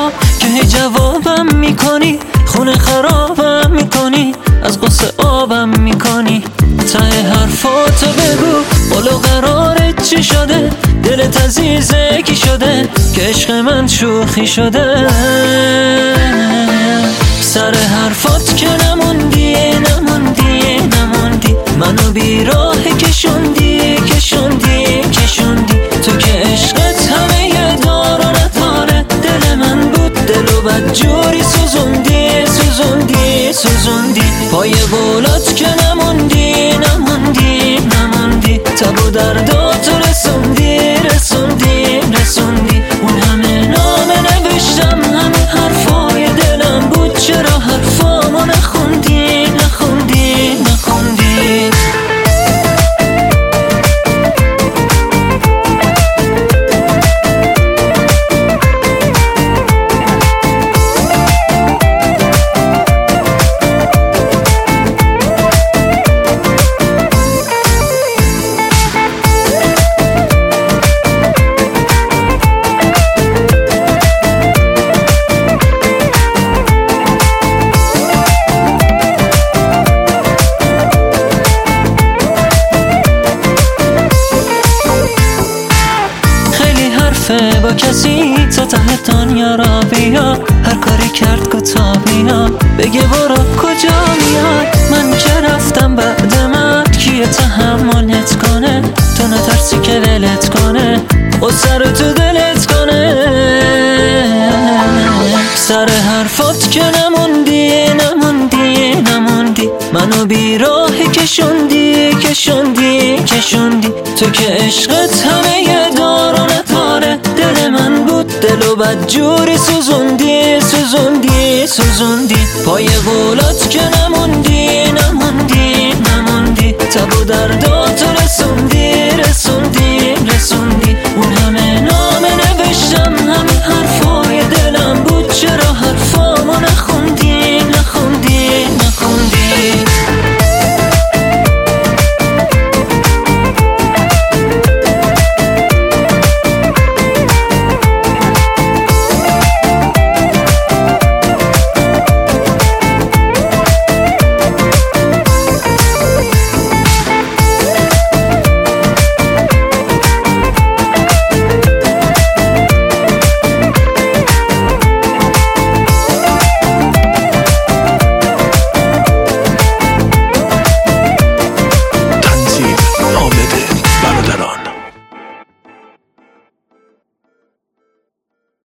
بیا که هی جوابم میکنی، خونه خرابم میکنی، از قصه آبم میکنی. ته حرفاتو بگو بالا قرارت چی شده، دلت عزیزه کی شده که عشق من شوخی شده. سر حرفات که نموندی منو بی راه کشوندی تو که عشقت همه یه دار و نداره، دل من بود دلو بد جوری سوزوندی پای بولات که نموندی تب و درداتو رسوندی اون همه نامه نوشتم، همه حرفای دلم بود، چرا حرفامو نخوندی. با کسی تا ته دنیا را بیا، هر کاری کرد گتا بیا، بگه برو کجا میاد. من که رفتم بعد من کیه تحملت کنه، تو نترسی که ولت کنه و سر تو دلت کنه. سر حرفات که نموندی منو بی راه کشوندی تو که عشقت همه یه دار و نداره، دل من بود دلو بد جوری سوزوندی پای قولات که نموندی تب و درداتو